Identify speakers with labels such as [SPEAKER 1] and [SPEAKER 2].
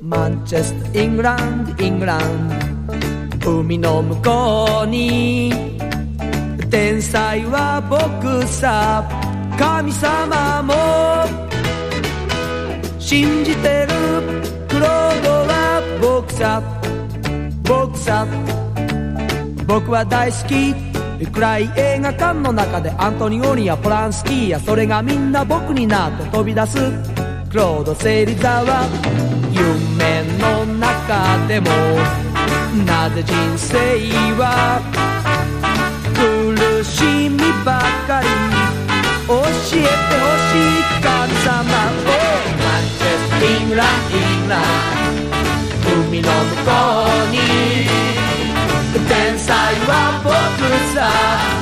[SPEAKER 1] マンチェスターイングランドイングランド、海の向こうに天才は僕さ、神様も信じてるクロードは僕さ、僕さ、僕は大好き。暗い映画館の中でアントニオニやポランスキーや、それがみんな僕になって飛び出すクロード・セリザは、夢の中でもなぜ人生は苦しみばかり、教えてほしい神様を。マンチェスターイングランドイングランド、海の向こうに天才は僕さ、